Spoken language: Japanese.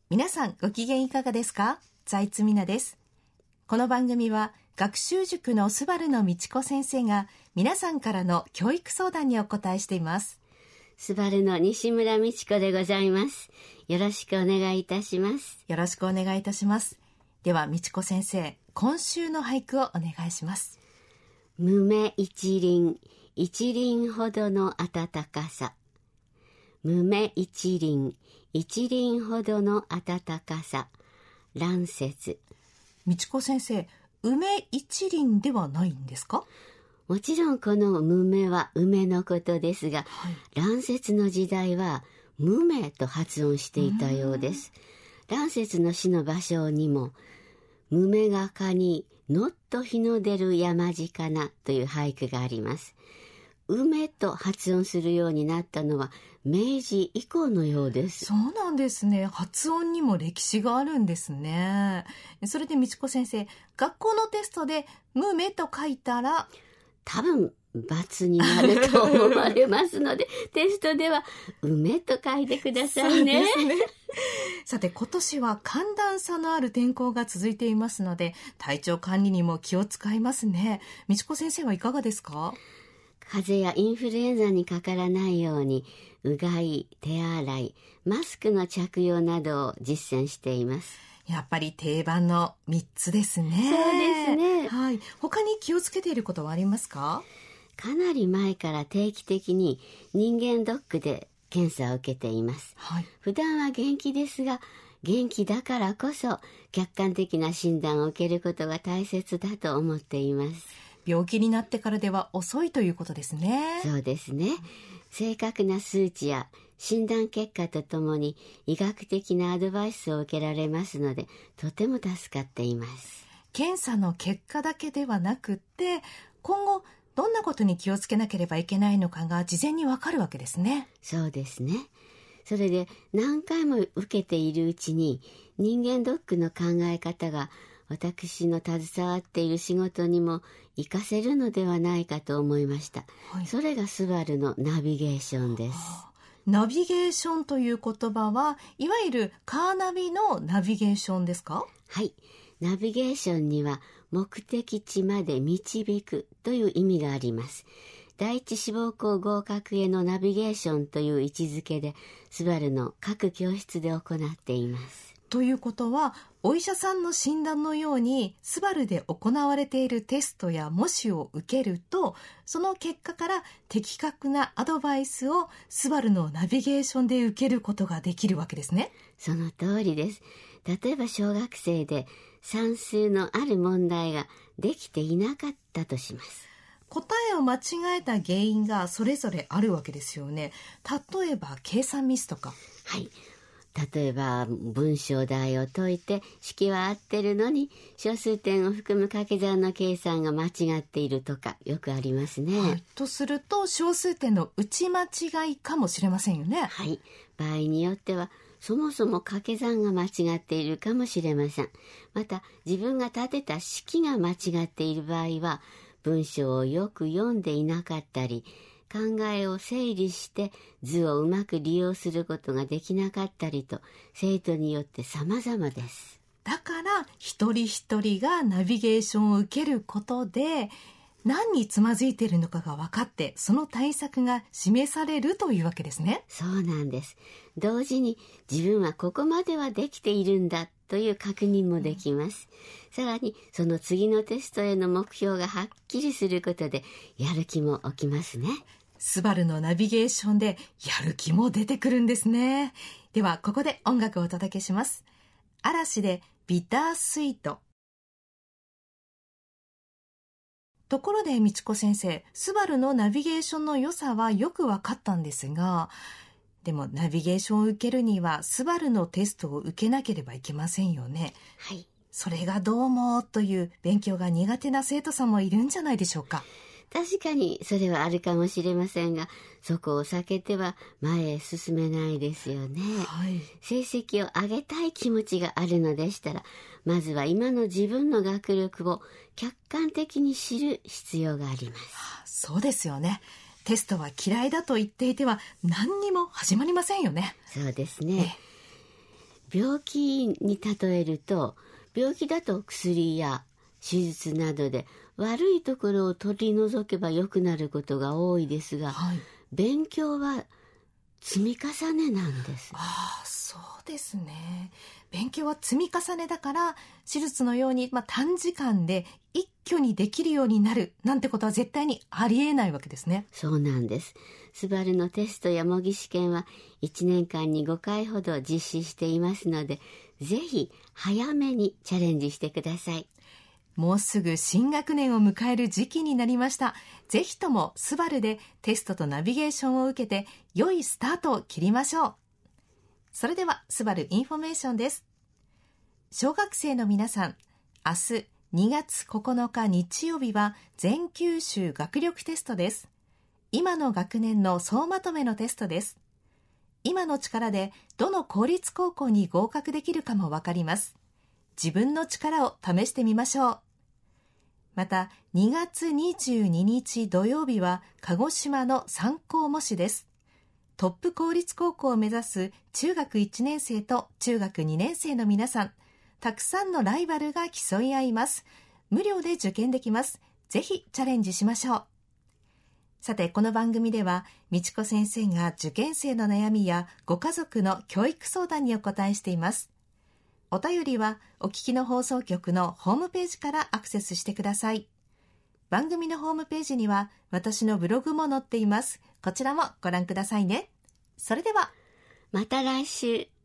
皆さんご機嫌いかがですか？財津美奈です。この番組は学習塾のスバルの道子先生が皆さんからの教育相談にお答えしています。 スバルの西村美智子でございます。よろしくお願いいたします。 よろしくお願いいたします。では道子先生、今週の俳句をお願いします。 無芽一輪、一輪ほどの暖かさ。無芽一輪、一輪ほどの暖かさ。蘭雪。 道子先生、梅一輪ではないんですか？ もちろんこの無芽は梅のことですが、蘭雪の時代は無芽と発音していたようです。蘭雪の詩の場所にも、無芽がかにのっと日の出る山鹿なという俳句があります。梅と発音するようになったのは明治以降のようです。 そうなんですね。発音にも歴史があるんですね。それで道子先生、学校のテストで無芽と書いたら多分×になると思われますのでテストでは梅と書いてくださいね。 そうですね。さて、今年は寒暖差のある天候が続いていますので、体調管理にも気を使いますね。道子先生はいかがですか？ 風邪やインフルエンザにかからないように、うがい、手洗い、マスクの着用などを実践しています。 やっぱり定番の3つですね。 そうですね。 はい。他に気をつけていることはありますか？ かなり前から定期的に人間ドックで検査を受けています。 はい。 普段は元気ですが、元気だからこそ客観的な診断を受けることが大切だと思っています。 病気になってからでは遅いということですね。 そうですね。正確な数値や診断結果とともに医学的なアドバイスを受けられますので、とても助かっています。 検査の結果だけではなくって、今後どんなことに気をつけなければいけないのかが事前にわかるわけですね。 そうですね。それで何回も受けているうちに人間ドックの考え方が私の携わっている仕事にも活かせるのではないかと思いました。はい、それがスバルのナビゲーションです。 ナビゲーションという言葉はいわゆるカーナビのナビゲーションですか？ はい。ナビゲーションには目的地まで導くという意味があります。第一志望校合格へのナビゲーションという位置づけでスバルの各教室で行っています。 ということは、お医者さんの診断のようにスバルで行われているテストや模試を受けると、その結果から的確なアドバイスをスバルのナビゲーションで受けることができるわけですね。 その通りです。例えば小学生で算数のある問題ができていなかったとします。 答えを間違えた原因がそれぞれあるわけですよね。例えば計算ミスとか。 はい。例えば文章題を解いて式は合ってるのに小数点を含む掛け算の計算が間違っているとかよくありますね。 はい、とすると小数点の打ち間違いかもしれませんよね。 はい。場合によってはそもそも掛け算が間違っているかもしれません。また自分が立てた式が間違っている場合は文章をよく読んでいなかったり考えを整理して図をうまく利用することができなかったりと生徒によって様々です。 だから一人一人がナビゲーションを受けることで何につまずいているのかが分かってその対策が示されるというわけですね。 そうなんです。同時に自分はここまではできているんだという確認もできます。さらにその次のテストへの目標がはっきりすることでやる気も起きますね。 スバルのナビゲーションでやる気も出てくるんですね。ではここで音楽をお届けします。嵐でビタースイート。ところで道子先生、スバルのナビゲーションの良さはよく分かったんですが、でもナビゲーションを受けるにはスバルのテストを受けなければいけませんよね。 はい。 それがどうもという勉強が苦手な生徒さんもいるんじゃないでしょうか。 確かにそれはあるかもしれませんが、そこを避けては前へ進めないですよね。 はい、 成績を上げたい気持ちがあるのでしたら、まずは今の自分の学力を客観的に知る必要があります。 そうですよね。テストは嫌いだと言っていては何にも始まりませんよね。 そうですね。 病気に例えると、病気だと薬や手術などで悪いところを取り除けば良くなることが多いですが、 はい、 勉強は積み重ねなんです。 そうですね。勉強は積み重ねだから、手術のように、短時間で一挙にできるようになるなんてことは絶対にありえないわけですね。 そうなんです。スバルのテストや模擬試験は1年間に5回ほど実施していますので、ぜひ早めにチャレンジしてください。 もうすぐ新学年を迎える時期になりました。ぜひともスバルでテストとナビゲーションを受けて良いスタートを切りましょう。それではスバルインフォメーションです。小学生の皆さん、明日2月9日日曜日は全九州学力テストです。今の学年の総まとめのテストです。今の力でどの公立高校に合格できるかもわかります。自分の力を試してみましょう。また2月22日土曜日は鹿児島の三校模試です。トップ公立高校を目指す中学1年生と中学2年生の皆さん、たくさんのライバルが競い合います。無料で受験できます。ぜひチャレンジしましょう。さて、この番組では美智子先生が受験生の悩みやご家族の教育相談にお答えしています。お便りはお聞きの放送局のホームページからアクセスしてください。番組のホームページには私のブログも載っています。こちらもご覧くださいね。それではまた来週。